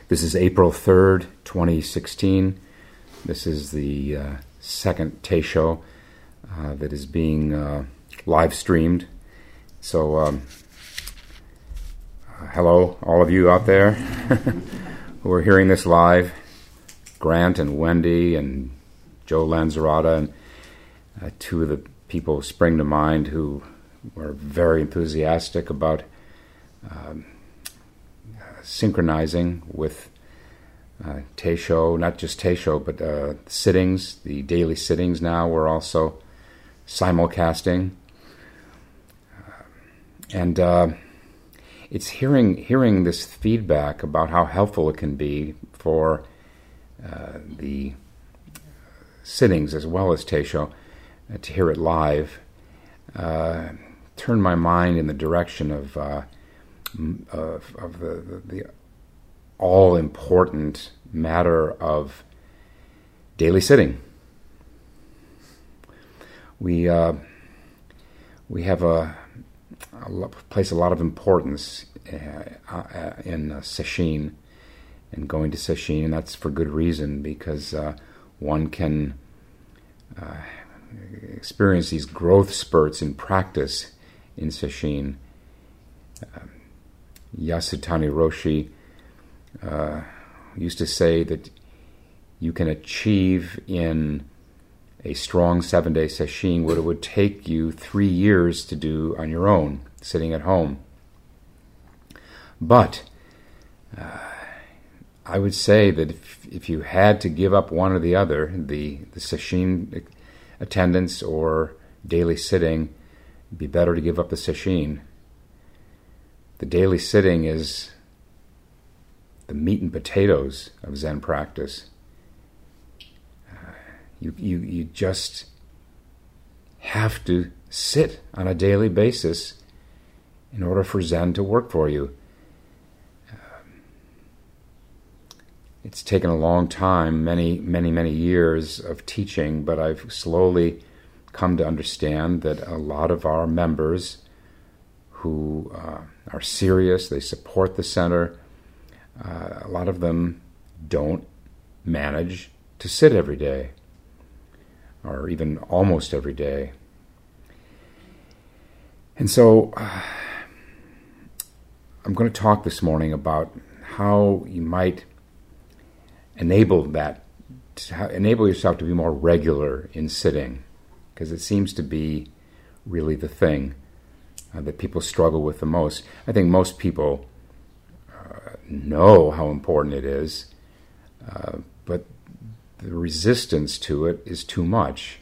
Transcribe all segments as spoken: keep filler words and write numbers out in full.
This is April third, twenty sixteen. This is the uh, second Teisho uh, that is being uh, live streamed. So, um, uh, hello, all of you out there who are hearing this live. Grant and Wendy and Joe Lanzarata and uh, two of the people spring to mind who were very enthusiastic about um, synchronizing with uh, Teisho, not just Teisho, but uh, sittings, the daily sittings now. We're also simulcasting. Uh, and uh, it's hearing hearing this feedback about how helpful it can be for uh, the sittings as well as Teisho uh, to hear it live. Uh, turn my mind in the direction of uh, Of, of the, the, the all-important matter of daily sitting. We uh, we have a, a lo- place a lot of importance uh, uh, in uh, sesshin and going to sesshin, and that's for good reason, because uh, one can uh, experience these growth spurts in practice in sesshin. Uh, Yasutani Roshi uh, used to say that you can achieve in a strong seven-day sesshin what it would take you three years to do on your own, sitting at home. But uh, I would say that if, if you had to give up one or the other, the, the sesshin attendance or daily sitting, it'd be better to give up the sesshin. The daily sitting is the meat and potatoes of Zen practice. Uh, you, you, you just have to sit on a daily basis in order for Zen to work for you. Um, it's taken a long time, many, many, many years of teaching, but I've slowly come to understand that a lot of our members who uh, are serious, they support the center, uh, a lot of them don't manage to sit every day, or even almost every day. And so uh, I'm going to talk this morning about how you might enable that, to enable yourself to be more regular in sitting, because it seems to be really the thing Uh, that people struggle with the most. I think most people uh, know how important it is, uh, but the resistance to it is too much.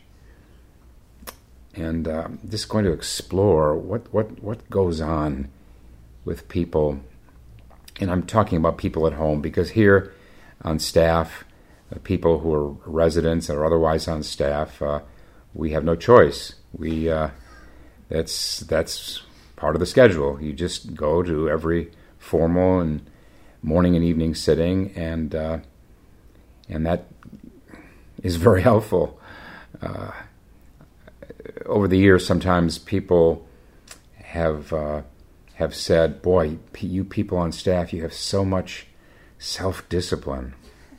And uh, I'm just going to explore what, what, what goes on with people. And I'm talking about people at home, because here on staff, uh, people who are residents or otherwise on staff, uh, we have no choice. We uh, That's that's part of the schedule. You just go to every formal and morning and evening sitting, and uh, and that is very helpful. Uh, over the years, sometimes people have uh, have said, "Boy, you people on staff, you have so much self-discipline."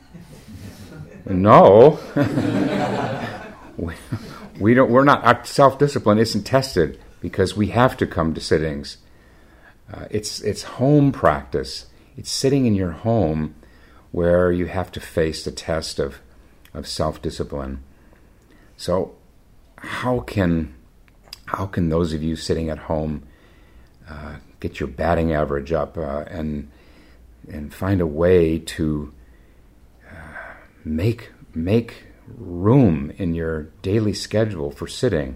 No. we, We don't. We're not. Our self-discipline isn't tested because we have to come to sittings. Uh, it's it's home practice. It's sitting in your home where you have to face the test of of self-discipline. So, how can how can those of you sitting at home uh, get your batting average up uh, and and find a way to uh, make make room in your daily schedule for sitting?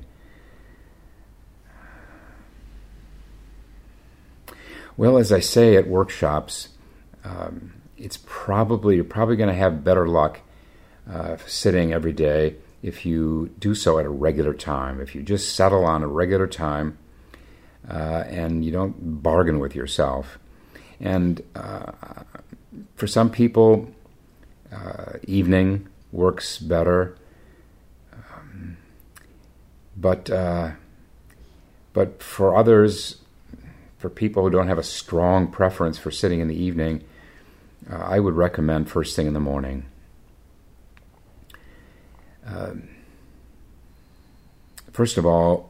Well, as I say at workshops, um, it's probably you're probably going to have better luck uh, sitting every day if you do so at a regular time. If you just settle on a regular time uh, and you don't bargain with yourself. And uh, for some people, uh, evening works better, um, but uh, but for others, for people who don't have a strong preference for sitting in the evening, uh, I would recommend first thing in the morning. Uh, first of all,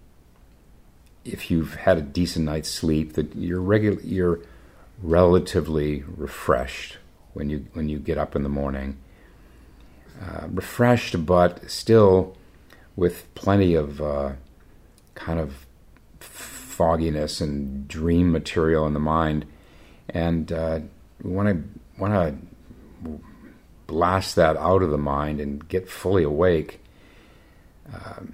if you've had a decent night's sleep, that you're regular, you're relatively refreshed when you when you get up in the morning. Uh, refreshed, but still with plenty of uh, kind of fogginess and dream material in the mind, and uh, we want to want to blast that out of the mind and get fully awake. Um,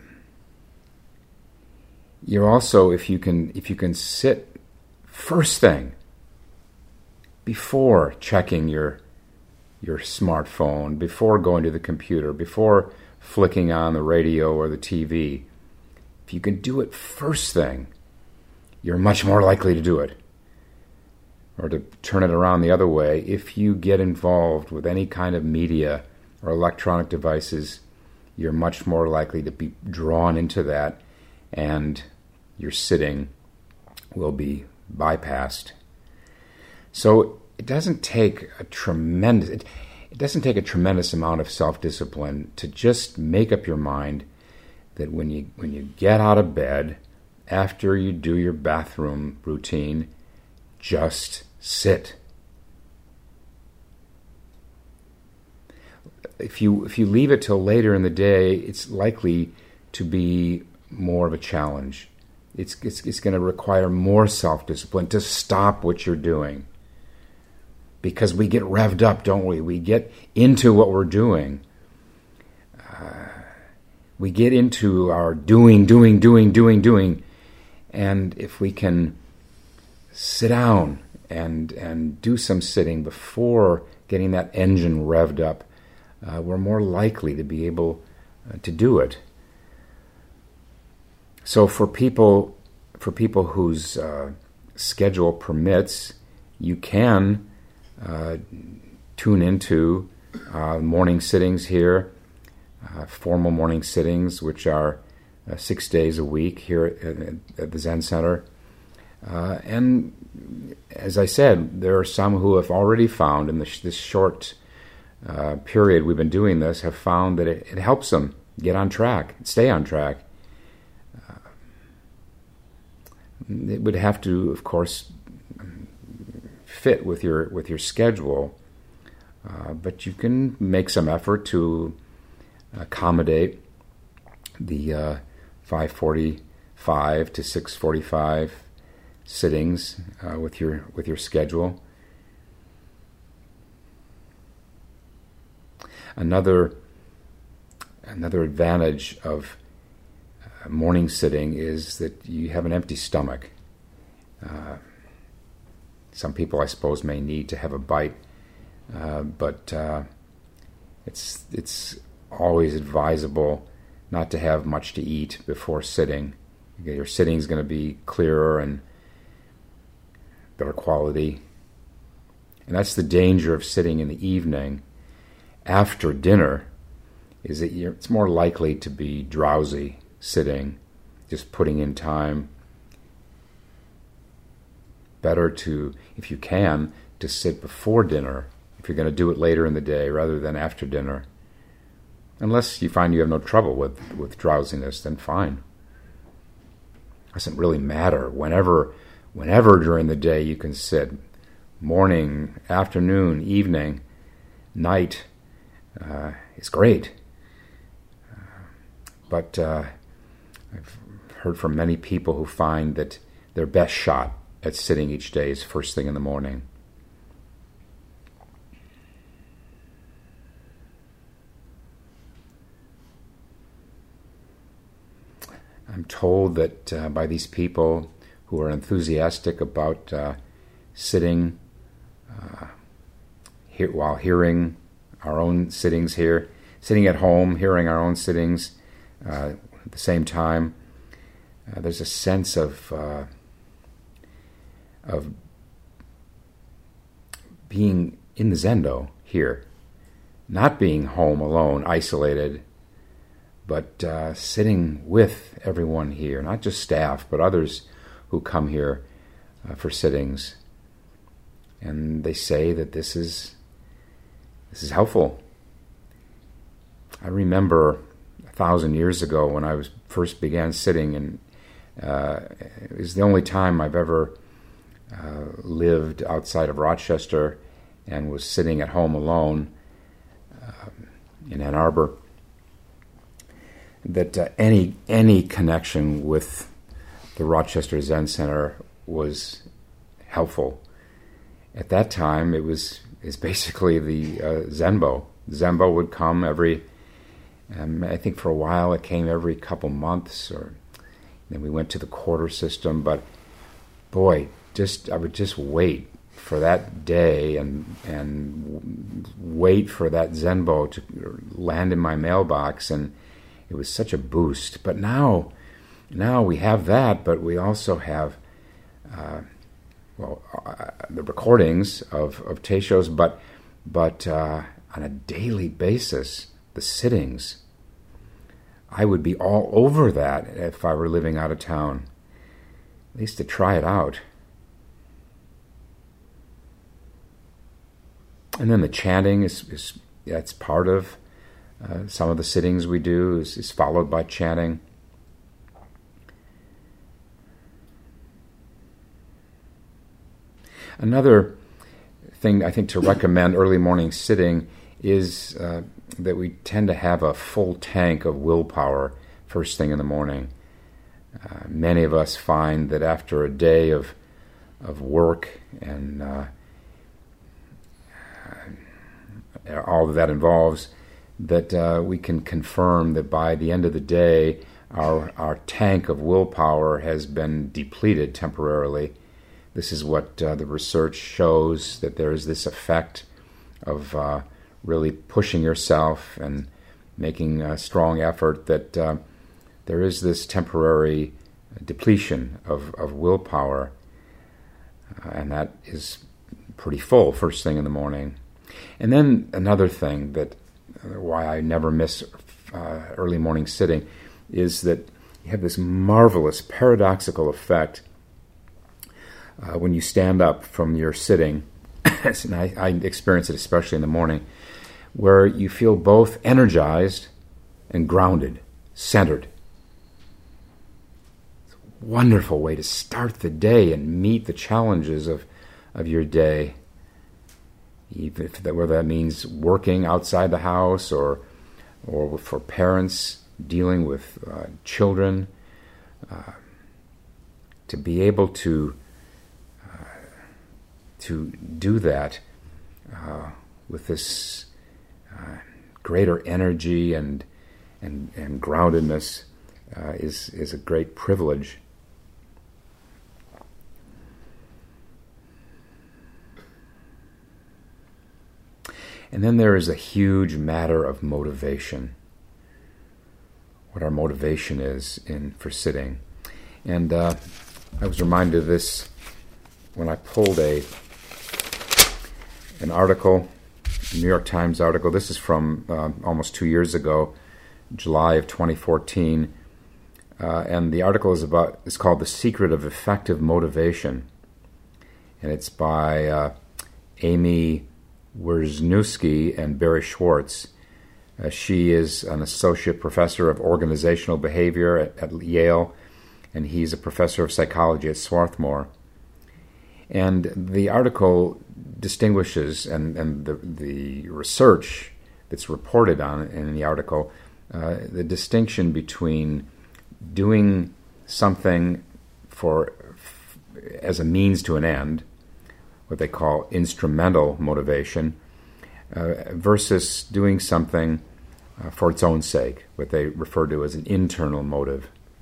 you're also, if you can, if you can sit first thing before checking your your smartphone, before going to the computer, before flicking on the radio or the T V, if you can do it first thing, you're much more likely to do it. Or to turn it around the other way, if you get involved with any kind of media or electronic devices, you're much more likely to be drawn into that, and your sitting will be bypassed. So it doesn't take a tremendous it, it doesn't take a tremendous amount of self-discipline to just make up your mind that when you when you get out of bed, after you do your bathroom routine, just sit. If you if you leave it till later in the day, it's likely to be more of a challenge. It's it's, it's going to require more self-discipline to stop what you're doing. Because we get revved up, don't we? We get into what we're doing. Uh, we get into our doing, doing, doing, doing, doing. And if we can sit down and and do some sitting before getting that engine revved up, uh, we're more likely to be able uh, to do it. So for people, for people whose uh, schedule permits, you can Uh, tune into uh, morning sittings here, uh, formal morning sittings, which are uh, six days a week here at, at the Zen Center. Uh, and as I said, there are some who have already found in this, this short uh, period we've been doing this, have found that it, it helps them get on track, stay on track. Uh, it would have to, of course, fit with your with your schedule, uh, but you can make some effort to accommodate the uh, five forty-five to six forty-five sittings uh, with your with your schedule. Another another advantage of uh, morning sitting is that you have an empty stomach. Uh, Some people, I suppose, may need to have a bite, uh, but uh, it's it's always advisable not to have much to eat before sitting. Your sitting is going to be clearer and better quality. And that's the danger of sitting in the evening after dinner, is that you're, it's more likely to be drowsy sitting, just putting in time. Better to, if you can, to sit before dinner, if you're going to do it later in the day rather than after dinner. Unless you find you have no trouble with, with drowsiness, then fine. It doesn't really matter. Whenever, whenever during the day you can sit, morning, afternoon, evening, night, uh, is great. Uh, but uh, I've heard from many people who find that their best shot at sitting each day is first thing in the morning. I'm told that uh, by these people who are enthusiastic about uh, sitting uh, he- while hearing our own sittings here, sitting at home, hearing our own sittings uh, at the same time, uh, there's a sense of uh, of being in the Zendo here, not being home alone, isolated, but uh, sitting with everyone here, not just staff, but others who come here uh, for sittings. and they say that this is this is helpful. I remember a thousand years ago when I was first began sitting, and uh, it was the only time I've ever uh, lived outside of Rochester and was sitting at home alone uh, in Ann Arbor, that uh, any any connection with the Rochester Zen Center was helpful. At that time, it was is basically the uh, Zenbo. Zenbo would come every, um, I think for a while it came every couple months, or then we went to the quarter system. But boy, just I would just wait for that day and and wait for that Zenbo to land in my mailbox, and it was such a boost. But now, now we have that, but we also have. Uh, Well, uh, the recordings of, of Teisho's, but but uh, on a daily basis, the sittings. I would be all over that if I were living out of town, at least to try it out. And then the chanting is, is that's part of uh, some of the sittings we do is, is followed by chanting. Another thing I think to recommend early morning sitting is uh, that we tend to have a full tank of willpower first thing in the morning. Uh, many of us find that after a day of of work and uh, all that that involves, that uh, we can confirm that by the end of the day, our our tank of willpower has been depleted temporarily. This is what uh, the research shows, that there is this effect of uh, really pushing yourself and making a strong effort, that uh, there is this temporary depletion of, of willpower, uh, and that is pretty full first thing in the morning. And then another thing that uh, why I never miss uh, early morning sitting is that you have this marvelous paradoxical effect Uh, when you stand up from your sitting, and I, I experience it especially in the morning, where you feel both energized and grounded, centered. It's a wonderful way to start the day and meet the challenges of, of your day, even if that, whether that means working outside the house or or for parents dealing with uh, children, uh, to be able to to do that uh, with this uh, greater energy and and, and groundedness uh, is is a great privilege. And then there is a huge matter of motivation. What our motivation is in for sitting, and uh, I was reminded of this when I pulled a. an article, a New York Times article. This is from uh, almost two years ago, July of twenty fourteen, uh, and the article is about. It's called "The Secret of Effective Motivation," and it's by uh, Amy Wierzynski and Barry Schwartz. Uh, she is an associate professor of organizational behavior at, at Yale, and he's a professor of psychology at Swarthmore. And the article distinguishes, and, and the, the research that's reported on in the article, uh, the distinction between doing something for f- as a means to an end, what they call instrumental motivation, uh, versus doing something uh, for its own sake, what they refer to as an internal motive.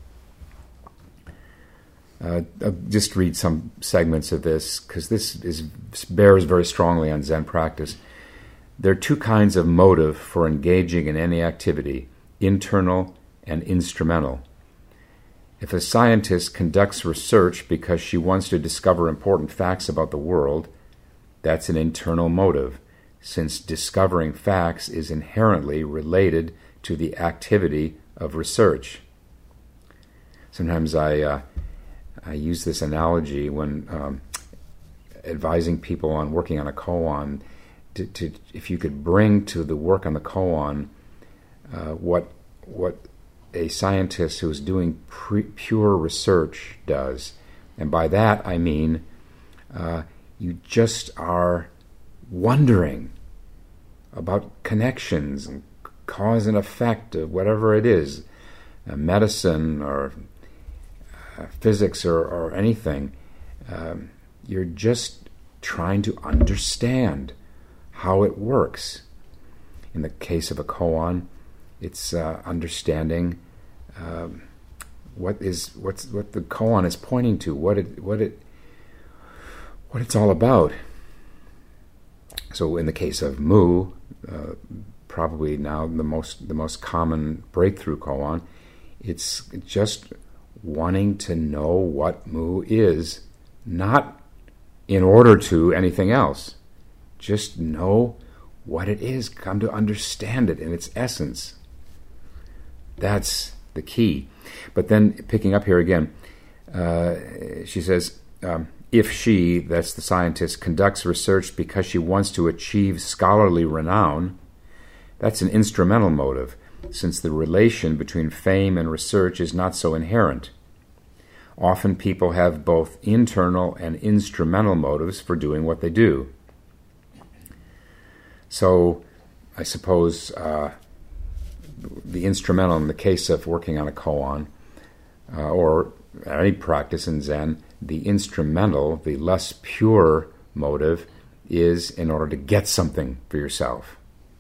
Uh, I'll just read some segments of this, because this is bears very strongly on Zen practice. There are two kinds of motive for engaging in any activity, internal and instrumental. If a scientist conducts research because she wants to discover important facts about the world, that's an internal motive, since discovering facts is inherently related to the activity of research. Sometimes I... Uh, I use this analogy when um, advising people on working on a koan, to, to if you could bring to the work on the koan uh, what what a scientist who's doing pre- pure research does, and by that I mean uh, you just are wondering about connections and cause and effect of whatever it is, uh, medicine or uh, physics or, or anything. Um, you're just trying to understand how it works. In the case of a koan, it's uh, understanding um, what is what's what the koan is pointing to, what it what it what it's all about. So, in the case of Mu, uh, probably now the most the most common breakthrough koan, it's just wanting to know what Mu is, not in order to anything else. Just know what it is, come to understand it in its essence. That's the key. But then, picking up here again, uh, she says, um, if she, that's the scientist, conducts research because she wants to achieve scholarly renown, that's an instrumental motive, since the relation between fame and research is not so inherent. Often people have both internal and instrumental motives for doing what they do. So, I suppose uh, the instrumental, in the case of working on a koan, uh, or any practice in Zen, the instrumental, the less pure motive, is in order to get something for yourself.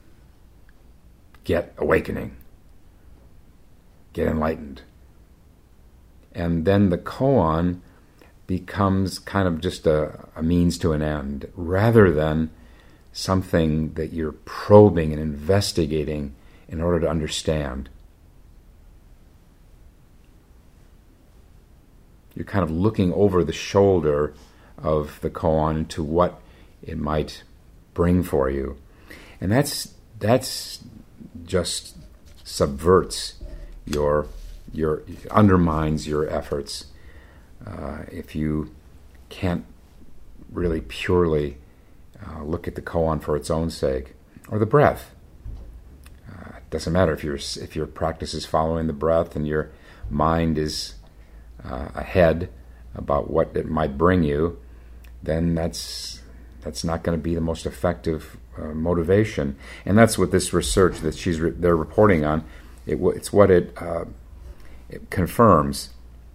Get awakening. Get enlightened. And then the koan becomes kind of just a, a means to an end, rather than something that you're probing and investigating in order to understand. You're kind of looking over the shoulder of the koan to what it might bring for you. And that's that's just subverts your your undermines your efforts uh, if you can't really purely uh, look at the koan for its own sake, or the breath. Uh, it doesn't matter if your if your practice is following the breath and your mind is uh, ahead about what it might bring you, then that's that's not going to be the most effective uh, motivation. And that's what this research that she's re- they're reporting on. It, it's what it uh, it confirms.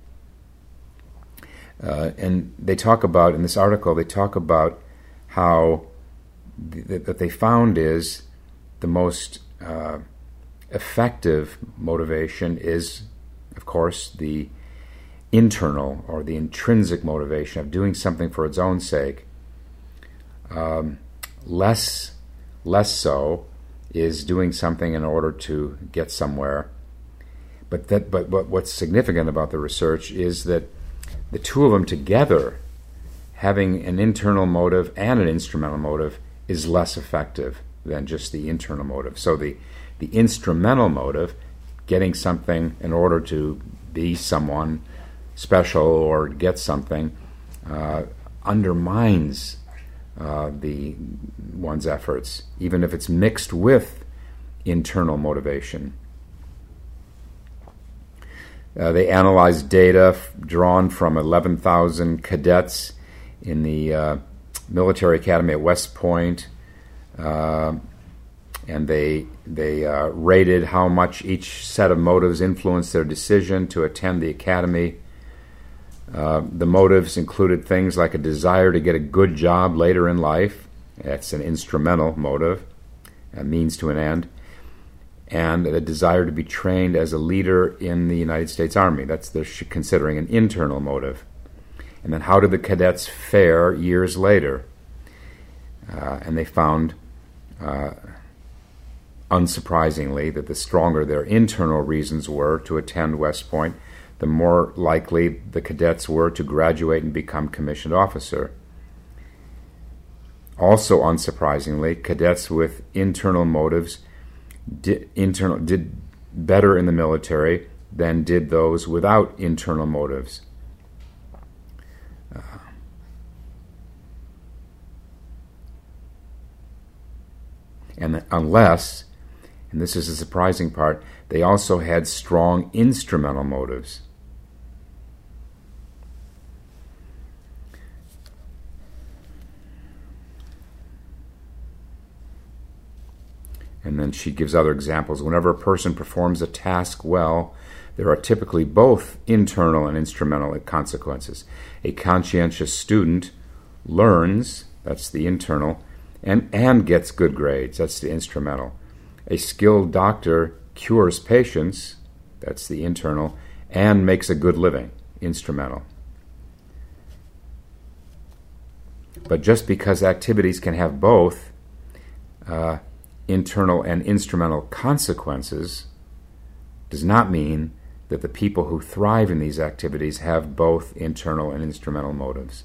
Uh, and they talk about, in this article, they talk about how th- that they found is the most uh, effective motivation is, of course, the internal or the intrinsic motivation of doing something for its own sake. Um, less, less so is doing something in order to get somewhere. But that, but, but what's significant about the research is that the two of them together, having an internal motive and an instrumental motive, is less effective than just the internal motive. So the, the instrumental motive, getting something in order to be someone special or get something, uh, undermines uh, the one's efforts, even if it's mixed with internal motivation. Uh, they analyzed data f- drawn from eleven thousand cadets in the uh, military academy at West Point, uh, and they they uh, rated how much each set of motives influenced their decision to attend the academy. Uh, the motives included things like a desire to get a good job later in life. That's an instrumental motive, a means to an end. And a desire to be trained as a leader in the United States Army. That's they're considering an internal motive. And then how did the cadets fare years later? Uh, and they found, uh, unsurprisingly, that the stronger their internal reasons were to attend West Point, the more likely the cadets were to graduate and become commissioned officer. Also unsurprisingly, cadets with internal motives Did, internal, did better in the military than did those without internal motives. Uh, and unless, and this is the surprising part, they also had strong instrumental motives. And then she gives other examples. Whenever a person performs a task well, there are typically both internal and instrumental consequences. A conscientious student learns, that's the internal, and, and gets good grades, that's the instrumental. A skilled doctor cures patients, that's the internal, and makes a good living, instrumental. But just because activities can have both uh, internal and instrumental consequences does not mean that the people who thrive in these activities have both internal and instrumental motives.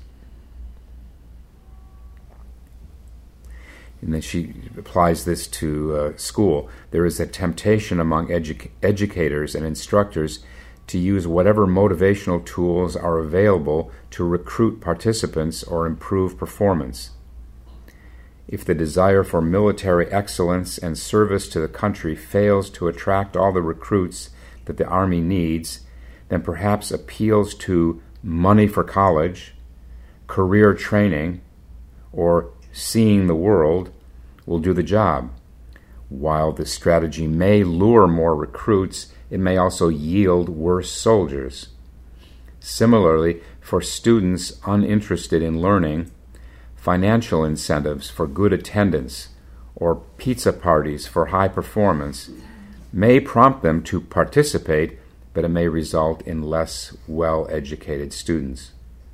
And then she applies this to uh, school. There is a temptation among edu- educators and instructors to use whatever motivational tools are available to recruit participants or improve performance. If the desire for military excellence and service to the country fails to attract all the recruits that the Army needs, then perhaps appeals to money for college, career training, or seeing the world will do the job. While this strategy may lure more recruits, it may also yield worse soldiers. Similarly, for students uninterested in learning, financial incentives for good attendance or pizza parties for high performance may prompt them to participate, but it may result in less well-educated students.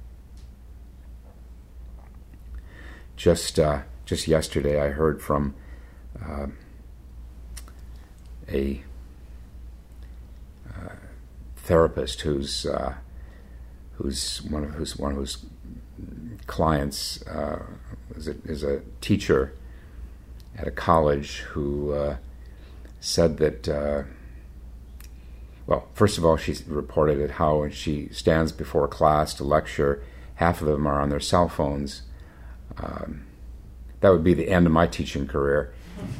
Just uh, just yesterday, I heard from uh, a uh, therapist who's uh, who's one of who's one of whose clients uh, is, a, is a teacher at a college who uh, said that. Uh, well, first of all, she reported at how when she stands before a class to lecture, half of them are on their cell phones. Um, that would be the end of my teaching career.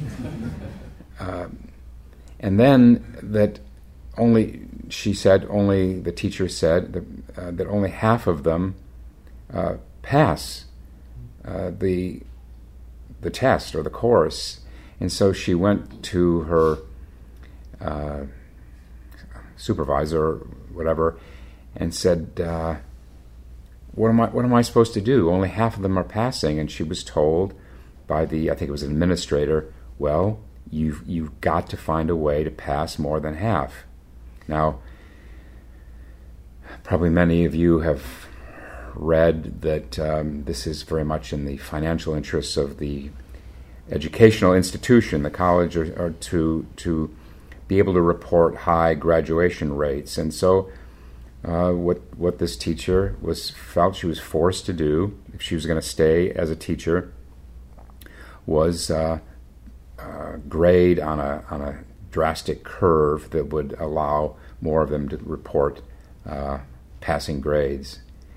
um, and then that only, she said, only the teacher said that, uh, that only half of them uh, pass uh, the the test or the course. And so she went to her uh, supervisor or whatever and said, uh, what am I what am I supposed to do? Only half of them are passing. And she was told by the, I think it was an administrator, well, you've, you've got to find a way to pass more than half. Now, probably many of you have read that um, this is very much in the financial interests of the educational institution, the college, or, or to to be able to report high graduation rates. And so uh, what what this teacher was felt she was forced to do, if she was going to stay as a teacher, was uh, uh, grade on a on a drastic curve that would allow more of them to report uh, passing grades.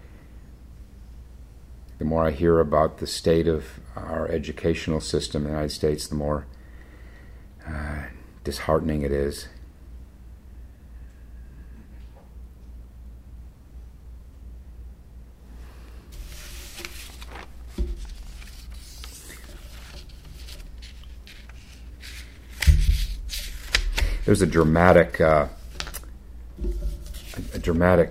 The more I hear about the state of our educational system in the United States, the more uh, disheartening it is. There's a dramatic, uh, a dramatic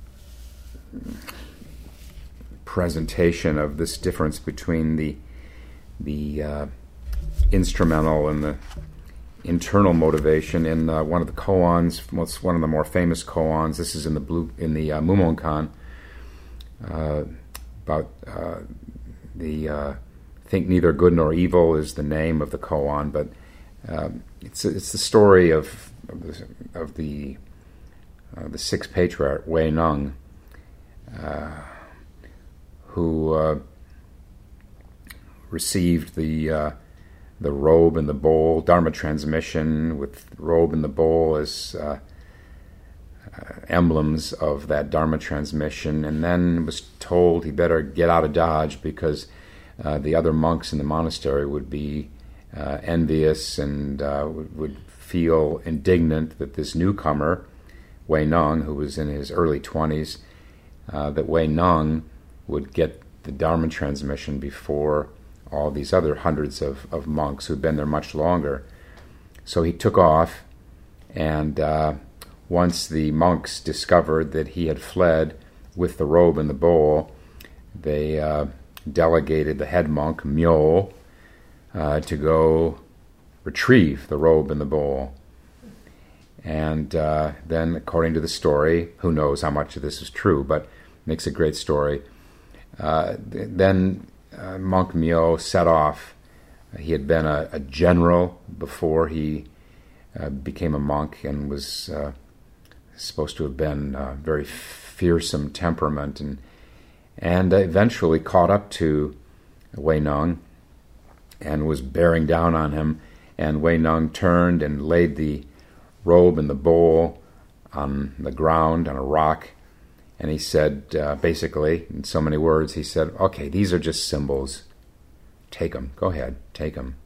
presentation of this difference between the the uh, instrumental and the internal motivation in uh, one of the koans, what's one of the more famous koans. This is in the blue in the uh, Mumonkan uh, about uh, the uh, think neither good nor evil is the name of the koan, but um, it's it's the story of of the, of the, uh, the sixth patriarch Wei Neng, uh, who uh, received the uh, the robe and the bowl, Dharma transmission with robe and the bowl as uh, uh, emblems of that Dharma transmission, and then was told he better get out of Dodge because uh, the other monks in the monastery would be uh, envious and uh, would, would feel indignant that this newcomer, Wei Neng, who was in his early twenties, uh, that Wei Neng would get the Dharma transmission before all these other hundreds of, of monks who'd been there much longer. So he took off, and uh, once the monks discovered that he had fled with the robe and the bowl, they uh, delegated the head monk, Myo, uh, to go retrieve the robe and the bowl. And uh, then, according to the story, who knows how much of this is true, but makes a great story, uh, then uh, Monk Myo set off. He had been a, a general before he uh, became a monk, and was uh, supposed to have been a very fearsome temperament, and and eventually caught up to Wei Neng and was bearing down on him. And Wei Neng turned and laid the robe and the bowl on the ground, on a rock, and he said, uh, basically, in so many words, he said, "Okay, these are just symbols. Take them. Go ahead, take them."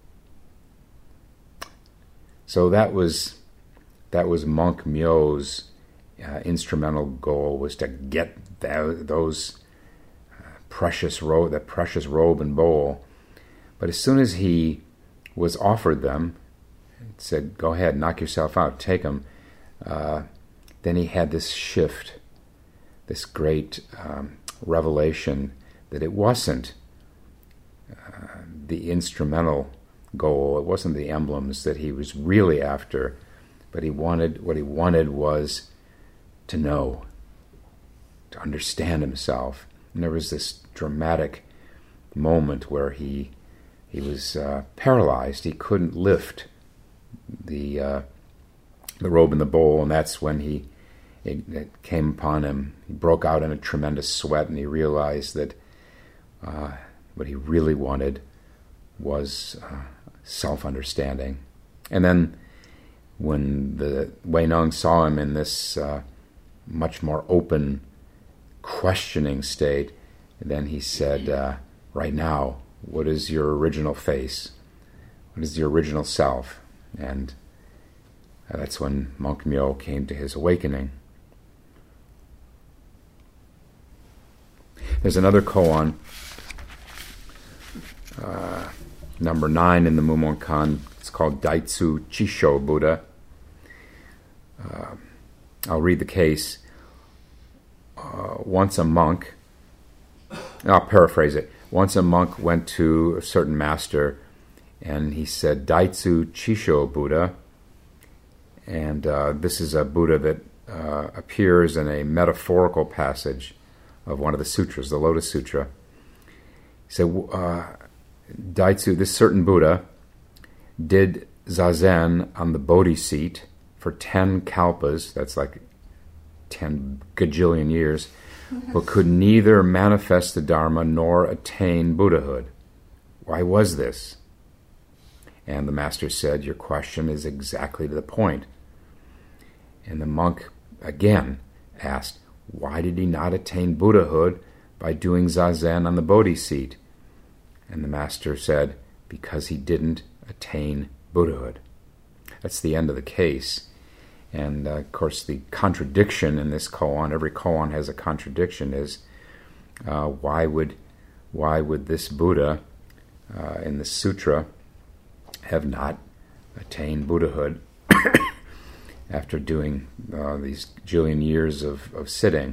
So that was that was Monk Myo's uh, instrumental goal, was to get that, those uh, precious robe, that precious robe and bowl. But as soon as he was offered them, it said, "Go ahead, knock yourself out, take them." Uh, then he had this shift, this great um, revelation that it wasn't uh, the instrumental goal, it wasn't the emblems that he was really after, but he wanted, what he wanted was to know, to understand himself. And there was this dramatic moment where he he was uh, paralyzed. He couldn't lift the uh, the robe and the bowl, and that's when he it, it came upon him. He broke out in a tremendous sweat, and he realized that uh, what he really wanted was uh, self-understanding. And then when the Wei Neng saw him in this uh, much more open, questioning state, then he said, uh, "Right now, what is your original face? What is the original self?" And uh, that's when Monk Myo came to his awakening. There's another koan, uh, number nine in the Mumonkan. It's called Daitsu Chisho Buddha. Uh, I'll read the case. Uh, once a monk, I'll paraphrase it. Once a monk went to a certain master, and he said, "Daitsu Chisho Buddha." And uh, this is a Buddha that uh, appears in a metaphorical passage of one of the sutras, the Lotus Sutra. He said, uh, Daitsu, this certain Buddha, did zazen on the Bodhi seat for ten kalpas, that's like ten gajillion years, but could neither manifest the Dharma nor attain Buddhahood. Why was this? And the master said, "Your question is exactly to the point." And the monk again asked, why did he not attain Buddhahood by doing zazen on the Bodhi seat? And the master said, because he didn't attain Buddhahood. That's the end of the case. And uh, of course the contradiction in this koan, every koan has a contradiction, is uh, why would why would this Buddha uh, in the sutra have not attained Buddhahood after doing uh, these jillion years of, of sitting?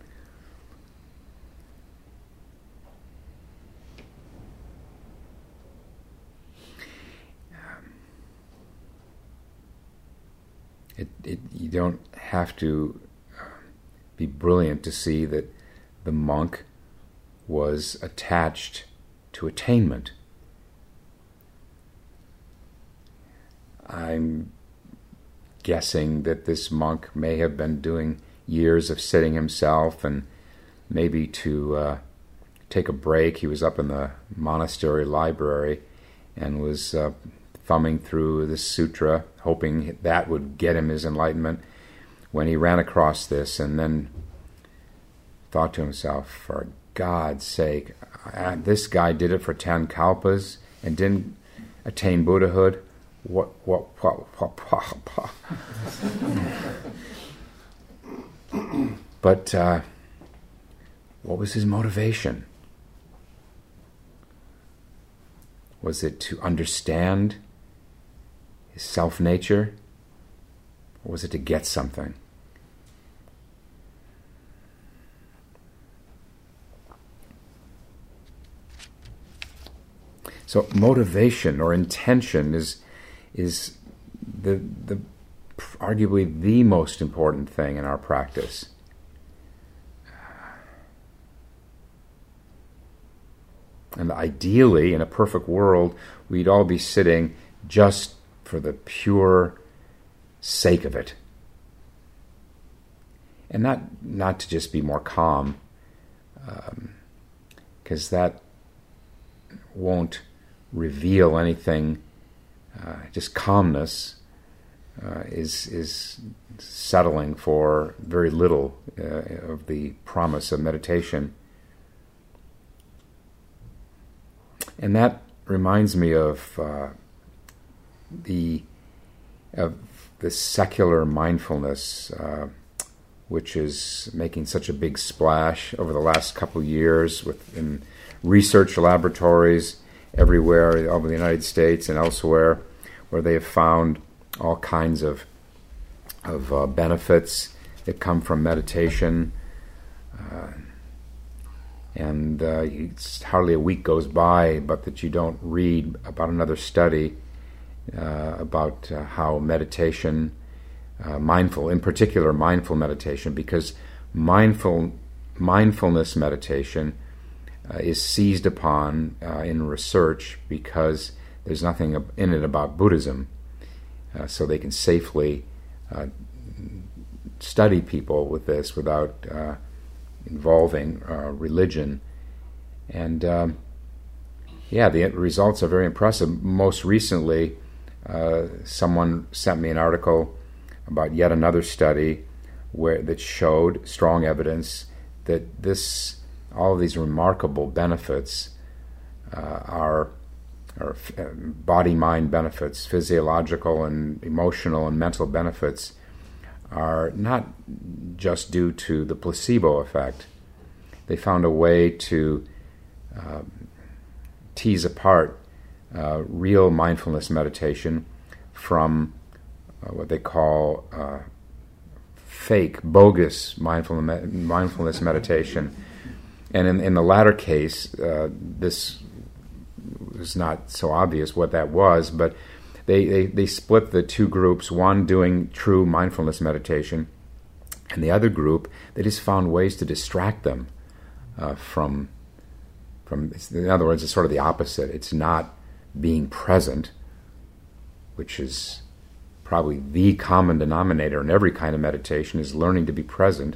It, it, you don't have to be brilliant to see that the monk was attached to attainment. I'm guessing that this monk may have been doing years of sitting himself, and maybe to uh, take a break, he was up in the monastery library and was uh, thumbing through this sutra, hoping that would get him his enlightenment, when he ran across this and then thought to himself, for God's sake, uh, this guy did it for ten kalpas and didn't attain Buddhahood. What, what, what, what, what, what. But uh, what was his motivation? Was it to understand his self-nature? Or was it to get something? So motivation or intention is is the the arguably the most important thing in our practice. And ideally, in a perfect world, we'd all be sitting just for the pure sake of it. And not not to just be more calm, because um, that won't reveal anything. Uh, just calmness uh, is is settling for very little uh, of the promise of meditation. And that reminds me of uh, the of the secular mindfulness, uh, which is making such a big splash over the last couple of years within research laboratories everywhere over the United States and elsewhere, where they have found all kinds of of uh, benefits that come from meditation. Uh, and uh, it's hardly a week goes by but that you don't read about another study uh, about uh, how meditation, uh, mindful, in particular mindful meditation, because mindful mindfulness meditation Uh, is seized upon uh, in research because there's nothing in it about Buddhism, uh, so they can safely uh, study people with this without uh, involving uh, religion. And um, yeah, the results are very impressive. Most recently, uh, someone sent me an article about yet another study where that showed strong evidence that this all of these remarkable benefits uh, are, are uh, body-mind benefits, physiological and emotional and mental benefits, are not just due to the placebo effect. They found a way to uh, tease apart uh, real mindfulness meditation from uh, what they call uh, fake, bogus mindful me- mindfulness meditation. And in, in the latter case, uh, this was not so obvious what that was, but they, they, they split the two groups, one doing true mindfulness meditation, and the other group, they just found ways to distract them uh, from, from, in other words, it's sort of the opposite. It's not being present, which is probably the common denominator in every kind of meditation, is learning to be present.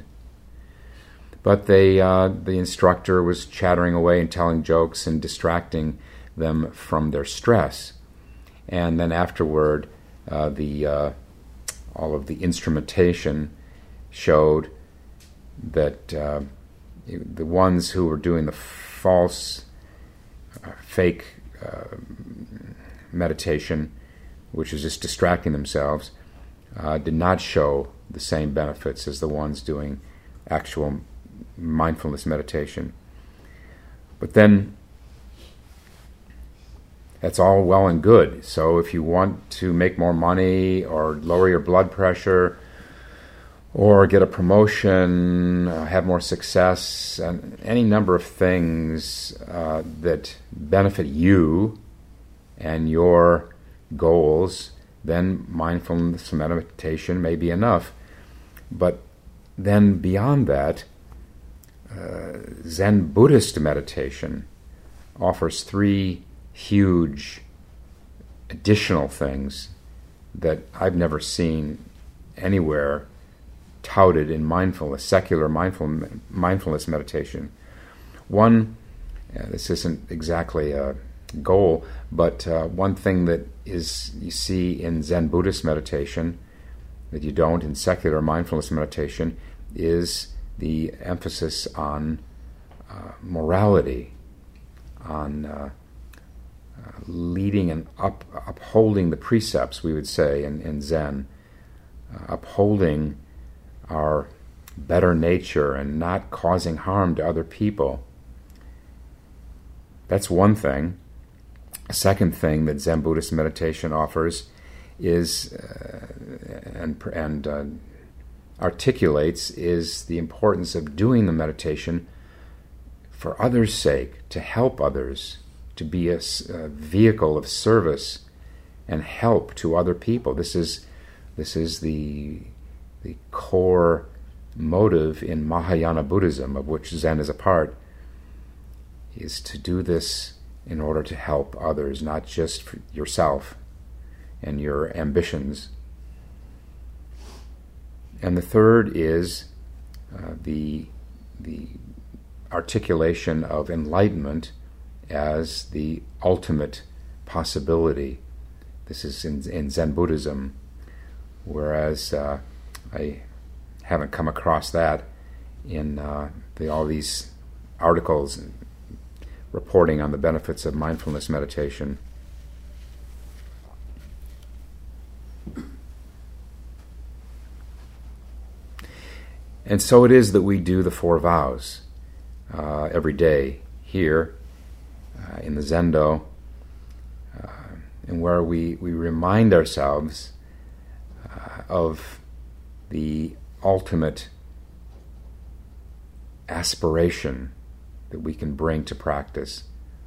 But they, uh, the instructor was chattering away and telling jokes and distracting them from their stress. And then afterward, uh, the uh, all of the instrumentation showed that uh, the ones who were doing the false, uh, fake uh, meditation, which was just distracting themselves, uh, did not show the same benefits as the ones doing actual mindfulness meditation. But then that's all well and good. So if you want to make more money or lower your blood pressure or get a promotion, uh, have more success, and any number of things uh, that benefit you and your goals, then mindfulness meditation may be enough. But then beyond that, Uh, Zen Buddhist meditation offers three huge additional things that I've never seen anywhere touted in mindfulness, secular mindful, mindfulness meditation. One, uh, this isn't exactly a goal, but uh, one thing that is you see in Zen Buddhist meditation that you don't in secular mindfulness meditation is the emphasis on uh, morality, on uh, uh, leading and up, upholding the precepts, we would say, in, in Zen, uh, upholding our better nature and not causing harm to other people. That's one thing. A second thing that Zen Buddhist meditation offers is uh, and, and uh, articulates is the importance of doing the meditation for others' sake, to help others, to be a, a vehicle of service and help to other people. This is this is the the core motive in Mahayana Buddhism, of which Zen is a part, is to do this in order to help others, not just for yourself and your ambitions. And the third is uh, the the articulation of enlightenment as the ultimate possibility. This is in, in Zen Buddhism, whereas uh, I haven't come across that in uh, the, all these articles reporting on the benefits of mindfulness meditation. And so it is that we do the four vows uh, every day here uh, in the Zendo, uh, and where we, we remind ourselves uh, of the ultimate aspiration that we can bring to practice.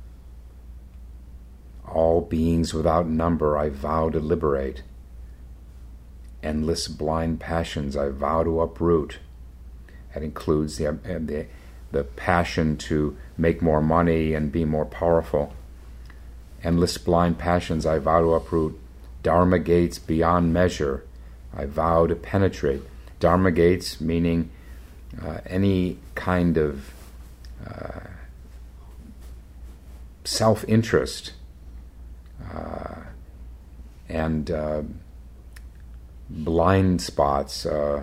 All beings without number I vow to liberate. Endless blind passions I vow to uproot. That includes the, the, the passion to make more money and be more powerful. Endless blind passions I vow to uproot. Dharma gates beyond measure I vow to penetrate. Dharma gates meaning uh, any kind of uh, self-interest uh, and uh, blind spots, uh,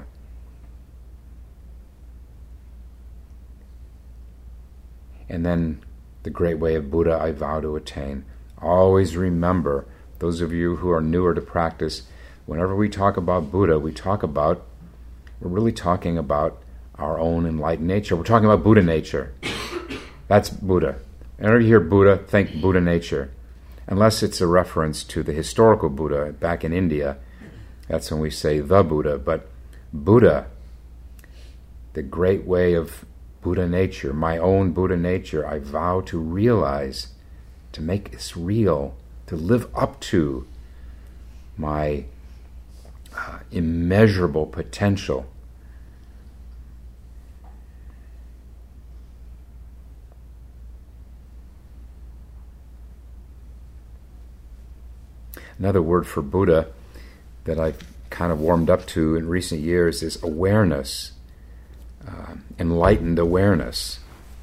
and then the great way of Buddha I vow to attain. Always remember, those of you who are newer to practice, whenever we talk about Buddha, we talk about, we're really talking about our own enlightened nature. We're talking about Buddha nature. That's Buddha. Whenever you hear Buddha, think Buddha nature. Unless it's a reference to the historical Buddha back in India, that's when we say the Buddha. But Buddha, the great way of Buddha nature, my own Buddha nature, I vow to realize, to make this real, to live up to my uh, immeasurable potential. Another word for Buddha that I've kind of warmed up to in recent years is awareness, uh, enlightened awareness.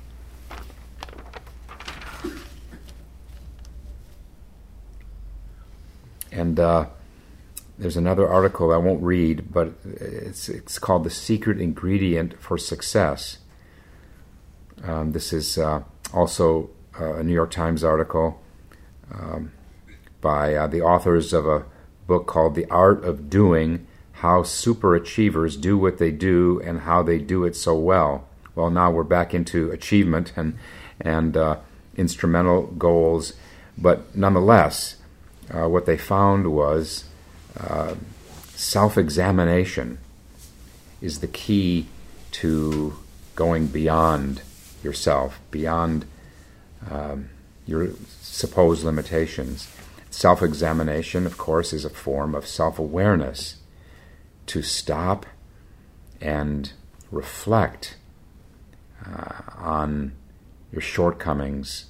And uh, there's another article I won't read, but it's it's called The Secret Ingredient for Success. Um, this is uh, also uh, a New York Times article um, by uh, the authors of a book called The Art of Doing, How Superachievers Do What They Do and How They Do It So Well. Well, now we're back into achievement and, and uh, instrumental goals, but nonetheless, uh, what they found was uh, self-examination is the key to going beyond yourself, beyond um, your supposed limitations. Self-examination, of course, is a form of self-awareness, to stop and reflect uh, on your shortcomings.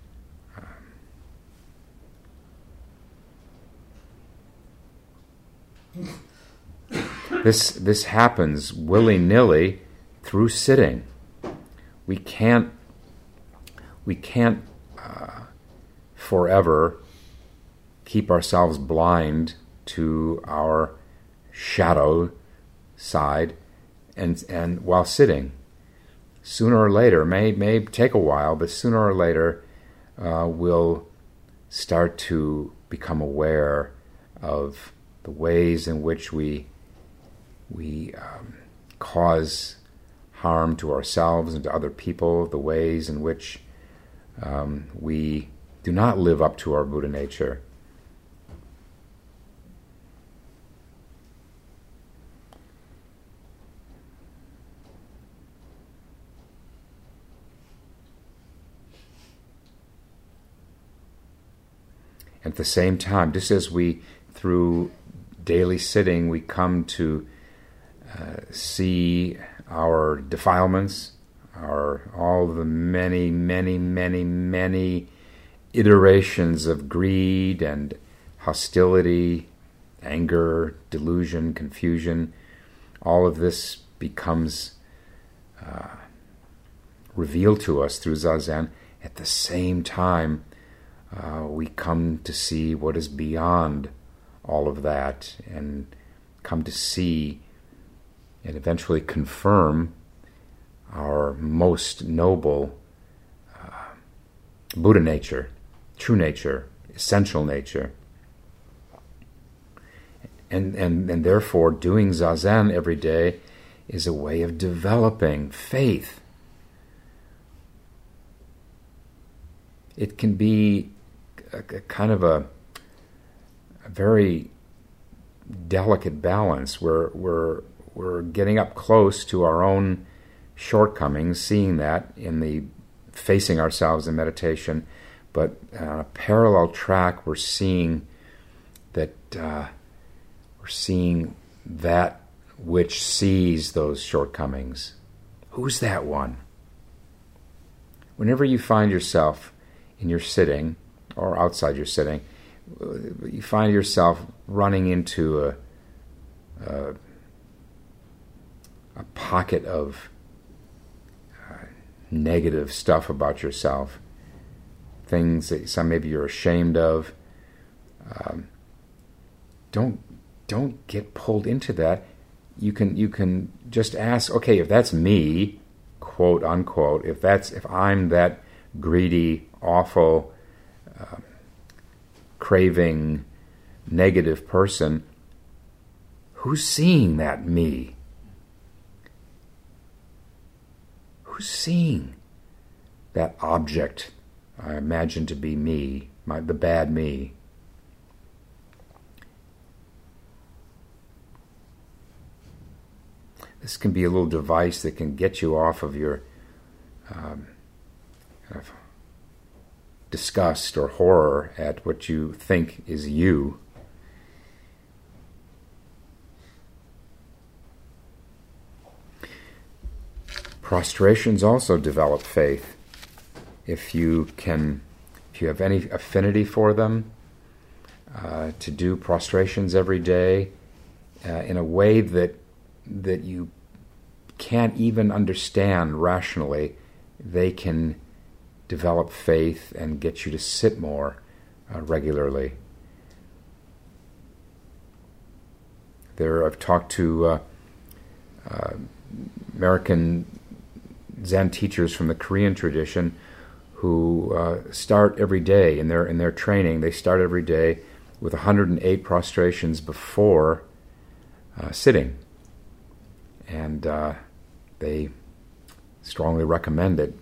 This this happens willy-nilly through sitting. We can't we can't uh, forever keep ourselves blind to our shadow side and and while sitting. Sooner or later, may may take a while, but sooner or later uh, we'll start to become aware of the ways in which we we um, cause harm to ourselves and to other people, the ways in which um, we do not live up to our Buddha nature. At the same time, just as we, through daily sitting, we come to uh, see our defilements, our all the many, many, many, many iterations of greed and hostility, anger, delusion, confusion, all of this becomes uh, revealed to us through Zazen. At the same time, Uh, we come to see what is beyond all of that, and come to see and eventually confirm our most noble uh, Buddha nature, true nature, essential nature. And, and, and therefore, doing Zazen every day is a way of developing faith. It can be a, a kind of a, a very delicate balance where we're, we're getting up close to our own shortcomings, seeing that in the facing ourselves in meditation, but on a parallel track we're seeing that uh, we're seeing that which sees those shortcomings. Who's that one? Whenever you find yourself in your sitting or outside your sitting, you find yourself running into a, a, a pocket of uh, negative stuff about yourself, things that some maybe you're ashamed of. Um, don't don't get pulled into that. You can you can just ask, okay, if that's me, quote unquote, if that's if I'm that greedy, awful, uh, craving, negative person, who's seeing that me? Who's seeing that object I imagine to be me, my, the bad me? This can be a little device that can get you off of your um, kind of disgust or horror at what you think is you. Prostrations also develop faith. If you can, if you have any affinity for them, uh, to do prostrations every day uh, in a way that that you can't even understand rationally, they can develop faith and get you to sit more uh, regularly. There, I've talked to uh, uh, American Zen teachers from the Korean tradition who uh, start every day in their in their training. They start every day with one hundred eight prostrations before uh, sitting, and uh, they strongly recommend it.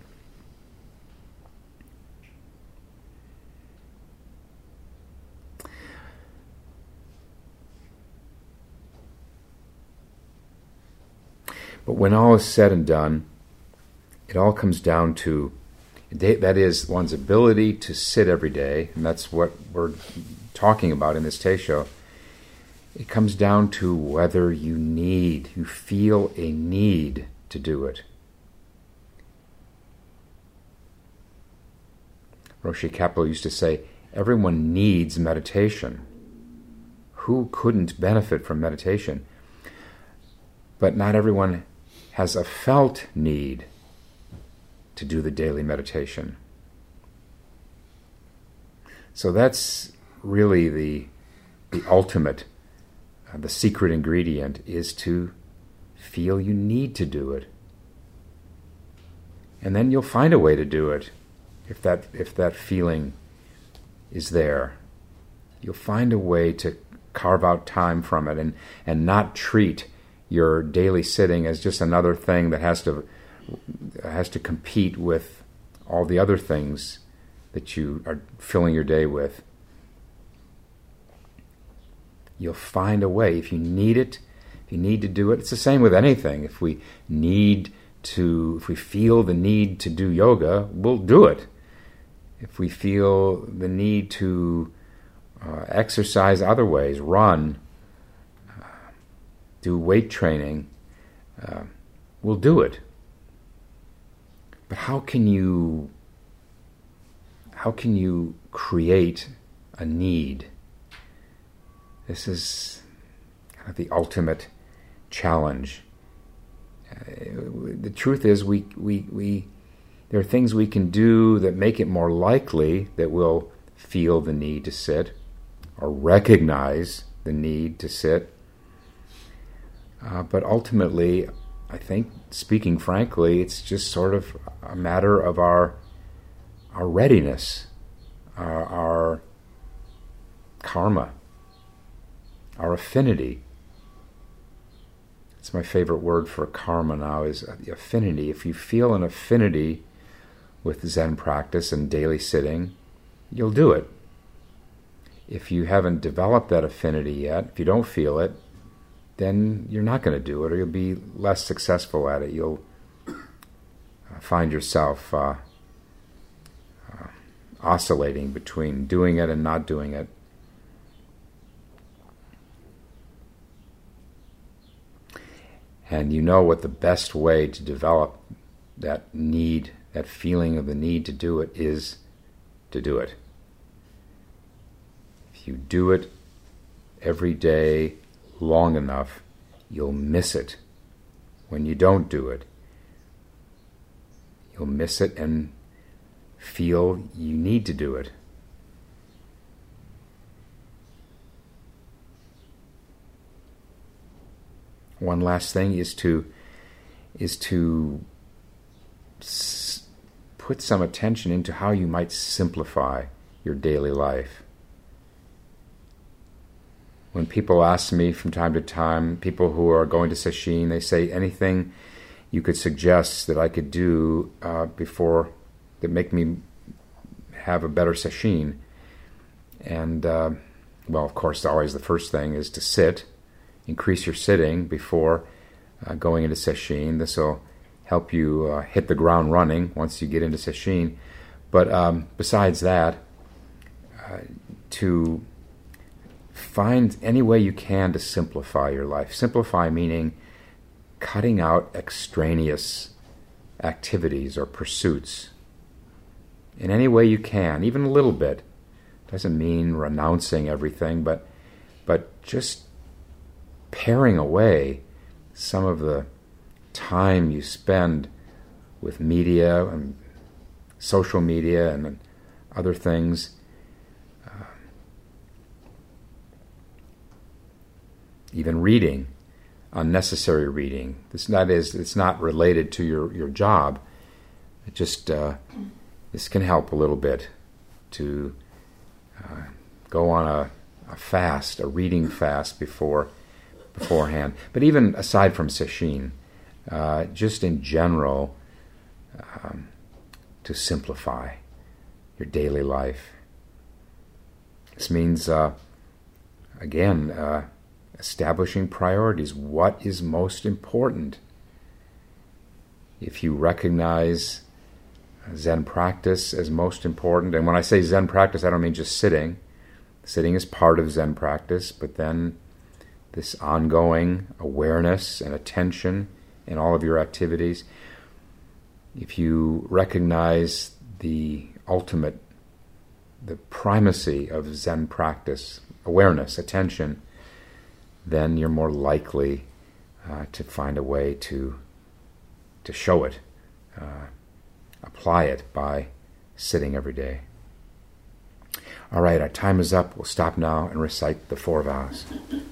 But when all is said and done, it all comes down to, that is, one's ability to sit every day, and that's what we're talking about in this Teisho. It comes down to whether you need, you feel a need to do it. Roshi Kapleau used to say, everyone needs meditation. Who couldn't benefit from meditation? But not everyone has a felt need to do the daily meditation. So that's really the the ultimate, uh, the secret ingredient is to feel you need to do it. And then you'll find a way to do it if that if that feeling is there. You'll find a way to carve out time from it and, and not treat your daily sitting as just another thing that has to has to compete with all the other things that you are filling your day with. You'll find a way. If you need it, if you need to do it, it's the same with anything. If we need to, if we feel the need to do yoga, we'll do it. If we feel the need to uh, exercise other ways, run, uh, do weight training, uh, we'll do it. But how can you, how can you create a need? This is kind of the ultimate challenge. Uh, the truth is, we, we, we, there are things we can do that make it more likely that we'll feel the need to sit or recognize the need to sit. Uh, but ultimately, I think, speaking frankly, it's just sort of a matter of our our readiness, our, our karma, our affinity. It's my favorite word for karma now, is affinity. If you feel an affinity with Zen practice and daily sitting, you'll do it. If you haven't developed that affinity yet, if you don't feel it, then you're not going to do it, or you'll be less successful at it. You'll find yourself uh, uh, oscillating between doing it and not doing it. And you know what the best way to develop that need, that feeling of the need to do it, is to do it. If you do it every day long enough, you'll miss it when you don't do it. You'll miss it and feel you need to do it. One last thing is to is to s- put some attention into how you might simplify your daily life. When people ask me from time to time, people who are going to sesshin, they say, anything you could suggest that I could do uh, before, that make me have a better sesshin. And, uh, well, of course, always the first thing is to sit. Increase your sitting before uh, going into sesshin. This will help you uh, hit the ground running once you get into sesshin. But um, besides that, uh, to find any way you can to simplify your life. Simplify meaning cutting out extraneous activities or pursuits in any way you can, even a little bit. Doesn't mean renouncing everything, but but just paring away some of the time you spend with media and social media and other things. Uh, even reading, unnecessary reading. This that is, it's not related to your, your job. It just uh, this can help a little bit to uh, go on a, a fast, a reading fast before beforehand. But even aside from sesshin, uh, just in general, um, to simplify your daily life. This means, uh, again, uh, establishing priorities. What is most important? If you recognize Zen practice as most important, and when I say Zen practice, I don't mean just sitting. Sitting is part of Zen practice, but then this ongoing awareness and attention in all of your activities. If you recognize the ultimate, the primacy of Zen practice, awareness, attention, then you're more likely uh, to find a way to to show it, uh, apply it by sitting every day. All right, our time is up. We'll stop now and recite the four vows.